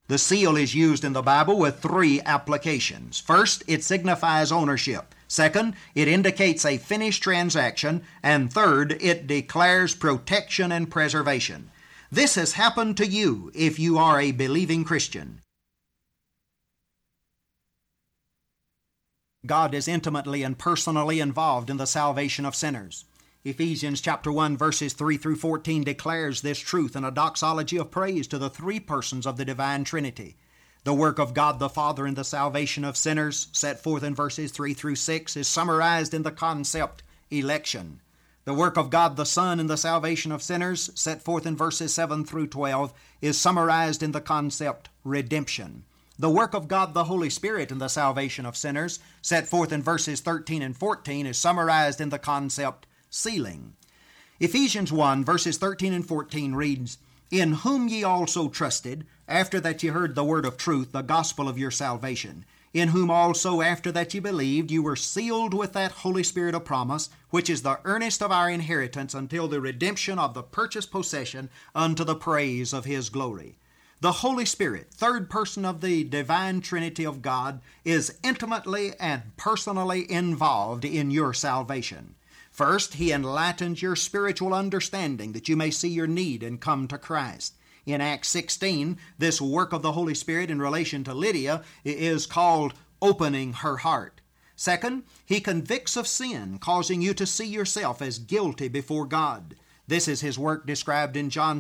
The seal is used in the Bible with three applications. First, it signifies ownership. Second, it indicates a finished transaction. And third, it declares protection and preservation. This has happened to you if you are a believing Christian. God is intimately and personally involved in the salvation of sinners. Ephesians chapter 1 verses 3 through 14 declares this truth in a doxology of praise to the three persons of the divine Trinity. The work of God the Father in the salvation of sinners, set forth in verses 3 through 6, is summarized in the concept election. The work of God the Son in the salvation of sinners, set forth in verses 7 through 12, is summarized in the concept redemption. The work of God the Holy Spirit in the salvation of sinners, set forth in verses 13 and 14, is summarized in the concept sealing. Ephesians 1 verses 13 and 14 reads, "In whom ye also trusted, after that ye heard the word of truth, the gospel of your salvation, in whom also after that ye believed, you were sealed with that Holy Spirit of promise, which is the earnest of our inheritance until the redemption of the purchased possession unto the praise of his glory." The Holy Spirit, third person of the divine Trinity of God, is intimately and personally involved in your salvation. First, he enlightens your spiritual understanding that you may see your need and come to Christ. In Acts 16, this work of the Holy Spirit in relation to Lydia is called opening her heart. Second, he convicts of sin, causing you to see yourself as guilty before God. This is his work described in John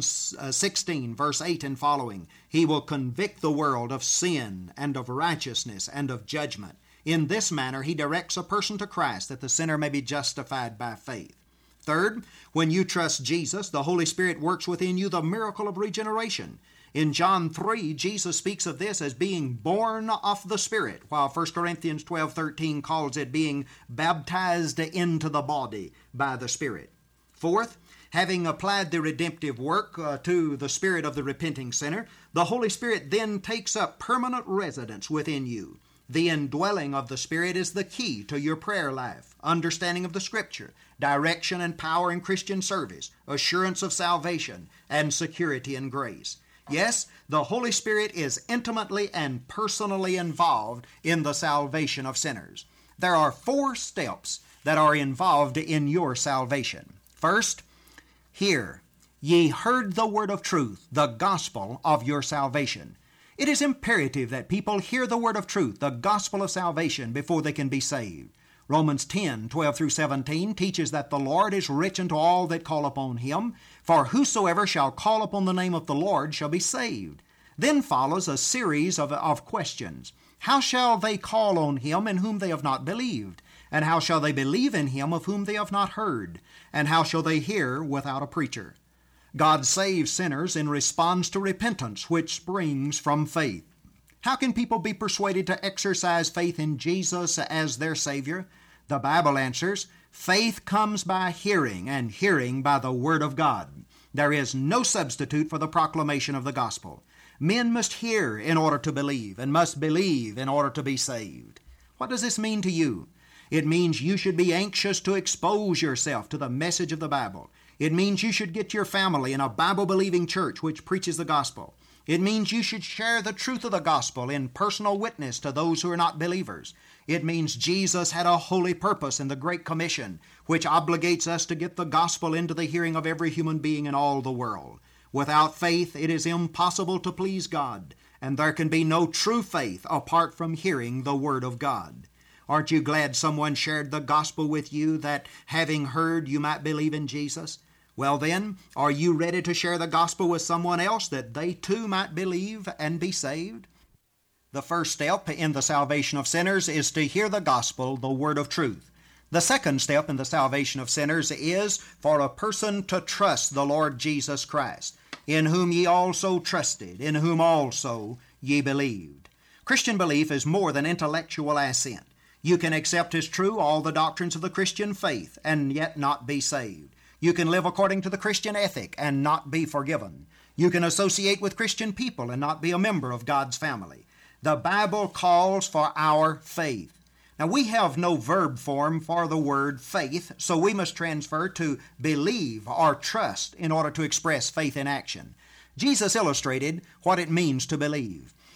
16, verse 8 and following. He will convict the world of sin and of righteousness and of judgment. In this manner, he directs a person to Christ that the sinner may be justified by faith. Third, when you trust Jesus, the Holy Spirit works within you the miracle of regeneration. In John 3, Jesus speaks of this as being born of the Spirit, while 1 Corinthians 12:13 calls it being baptized into the body by the Spirit. Fourth, having applied the redemptive work to the spirit of the repenting sinner, the Holy Spirit then takes up permanent residence within you. The indwelling of the Spirit is the key to your prayer life, understanding of the Scripture, direction and power in Christian service, assurance of salvation, and security in grace. Yes, the Holy Spirit is intimately and personally involved in the salvation of sinners. There are 4 steps that are involved in your salvation. First, hear, ye heard the word of truth, the gospel of your salvation. It is imperative that people hear the word of truth, the gospel of salvation, before they can be saved. Romans 10:12 through 17 teaches that the Lord is rich unto all that call upon him, for whosoever shall call upon the name of the Lord shall be saved. Then follows a series of questions. How shall they call on him in whom they have not believed? And how shall they believe in him of whom they have not heard? And how shall they hear without a preacher? God saves sinners in response to repentance, which springs from faith. How can people be persuaded to exercise faith in Jesus as their Savior? The Bible answers, faith comes by hearing, and hearing by the Word of God. There is no substitute for the proclamation of the gospel. Men must hear in order to believe, and must believe in order to be saved. What does this mean to you? It means you should be anxious to expose yourself to the message of the Bible. It means you should get your family in a Bible-believing church which preaches the gospel. It means you should share the truth of the gospel in personal witness to those who are not believers. It means Jesus had a holy purpose in the Great Commission, which obligates us to get the gospel into the hearing of every human being in all the world. Without faith, it is impossible to please God, and there can be no true faith apart from hearing the Word of God. Aren't you glad someone shared the gospel with you that, having heard, you might believe in Jesus? Well then, are you ready to share the gospel with someone else that they too might believe and be saved? The first step in the salvation of sinners is to hear the gospel, the word of truth. The second step in the salvation of sinners is for a person to trust the Lord Jesus Christ, in whom ye also trusted, in whom also ye believed. Christian belief is more than intellectual assent. You can accept as true all the doctrines of the Christian faith and yet not be saved. You can live according to the Christian ethic and not be forgiven. You can associate with Christian people and not be a member of God's family. The Bible calls for our faith. Now, we have no verb form for the word faith, so we must transfer to believe or trust in order to express faith in action. Jesus illustrated what it means to believe.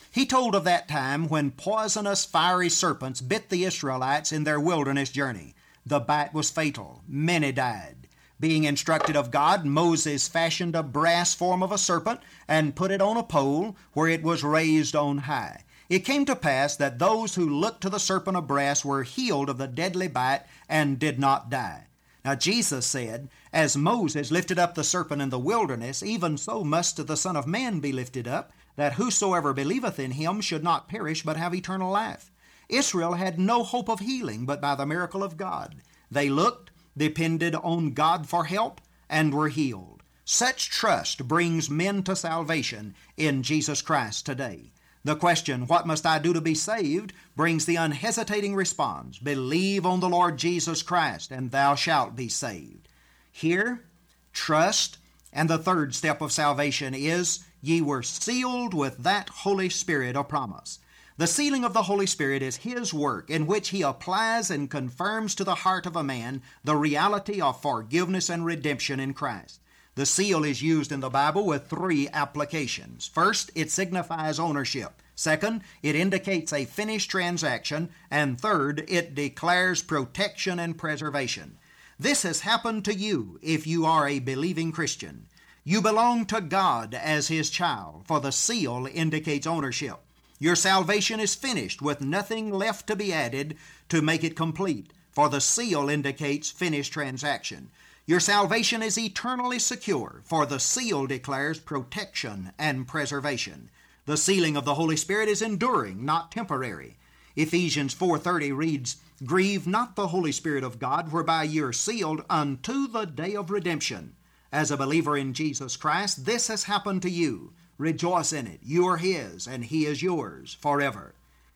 He told of that time when poisonous fiery serpents bit the Israelites in their wilderness journey. The bite was fatal. Many died. Being instructed of God, Moses fashioned a brass form of a serpent and put it on a pole where it was raised on high. It came to pass that those who looked to the serpent of brass were healed of the deadly bite and did not die. Now Jesus said, as Moses lifted up the serpent in the wilderness, even so must the Son of Man be lifted up, that whosoever believeth in him should not perish but have eternal life. Israel had no hope of healing but by the miracle of God. They looked, depended on God for help, and were healed. Such trust brings men to salvation in Jesus Christ today. The question, what must I do to be saved, brings the unhesitating response, believe on the Lord Jesus Christ, and thou shalt be saved. Hear, trust, and the third step of salvation is, ye were sealed with that Holy Spirit of promise. The sealing of the Holy Spirit is His work in which He applies and confirms to the heart of a man the reality of forgiveness and redemption in Christ. The seal is used in the Bible with three applications. First, it signifies ownership. Second, it indicates a finished transaction. And third, it declares protection and preservation. This has happened to you if you are a believing Christian. You belong to God as His child, for the seal indicates ownership. Your salvation is finished with nothing left to be added to make it complete, for the seal indicates finished transaction. Your salvation is eternally secure, for the seal declares protection and preservation. The sealing of the Holy Spirit is enduring, not temporary. Ephesians 4:30 reads, grieve not the Holy Spirit of God, whereby ye are sealed unto the day of redemption. As a believer in Jesus Christ, this has happened to you. Rejoice in it. You are His, and He is yours forever.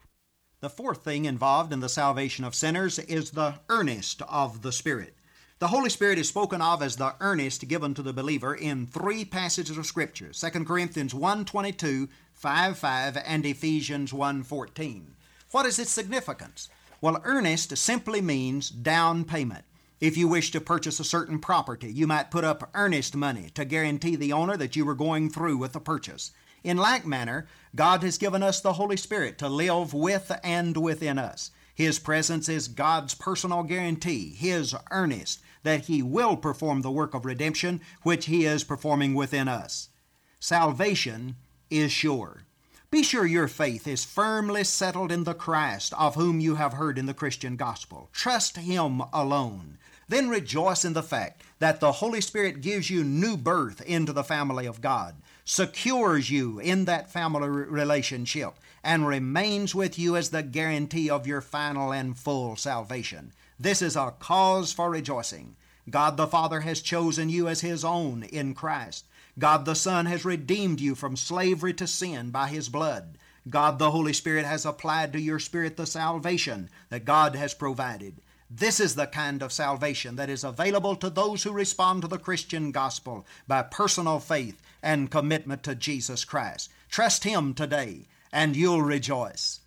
The fourth thing involved in the salvation of sinners is the earnest of the Spirit. The Holy Spirit is spoken of as the earnest given to the believer in three passages of Scripture, 2 Corinthians 1:22, 5:5, and Ephesians 1:14. What is its significance? Well, earnest simply means down payment. If you wish to purchase a certain property, you might put up earnest money to guarantee the owner that you were going through with the purchase. In like manner, God has given us the Holy Spirit to live with and within us. His presence is God's personal guarantee, His earnest, that He will perform the work of redemption which He is performing within us. Salvation is sure. Be sure your faith is firmly settled in the Christ of whom you have heard in the Christian gospel. Trust Him alone. Then rejoice in the fact that the Holy Spirit gives you new birth into the family of God, secures you in that family relationship, and remains with you as the guarantee of your final and full salvation. This is a cause for rejoicing. God the Father has chosen you as His own in Christ. God the Son has redeemed you from slavery to sin by His blood. God the Holy Spirit has applied to your spirit the salvation that God has provided. This is the kind of salvation that is available to those who respond to the Christian gospel by personal faith and commitment to Jesus Christ. Trust Him today, and you'll rejoice.